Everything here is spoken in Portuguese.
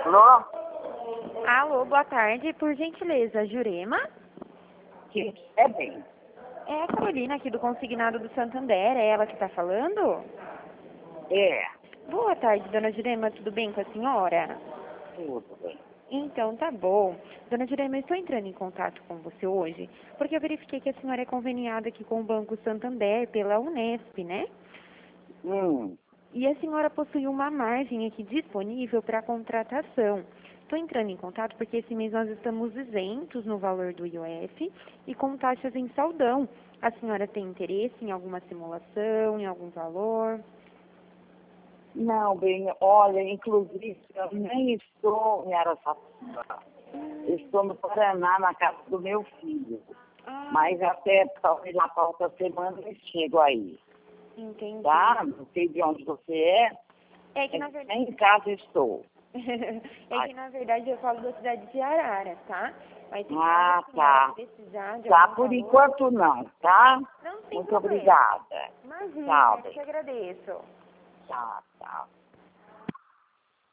Alô? Alô, boa tarde. Por gentileza, Jurema? Que é bem. É a Carolina aqui do Consignado do Santander. É ela que está falando? É, Boa tarde, dona Jurema. Tudo bem com a senhora? tudo bem. Então, tá bom. Dona Jurema, eu estou entrando em contato com você hoje porque eu verifiquei que a senhora é conveniada aqui com o Banco Santander pela Unesp, né? E a senhora possui uma margem aqui disponível para contratação. Estou entrando em contato porque esse mês nós estamos isentos no valor do IOF e com taxas em saldão. A senhora tem interesse em alguma simulação, em algum valor? Não, bem, olha, inclusive eu nem estou em Araçatuba. Eu estou no Paraná, na casa do meu filho. Mas até talvez na próxima semana eu chego aí. Entendi. Tá? Não sei de onde você é. É que na verdade... Nem em casa estou. é que na verdade eu falo da cidade de Arara, tá? Mas se Ah, a senhora tá. precisar de Tá, algum por valor... enquanto não, tá? Não tem Muito problema. obrigada. Imagina, Tchau, eu bem. que agradeço. Tchau, tchau.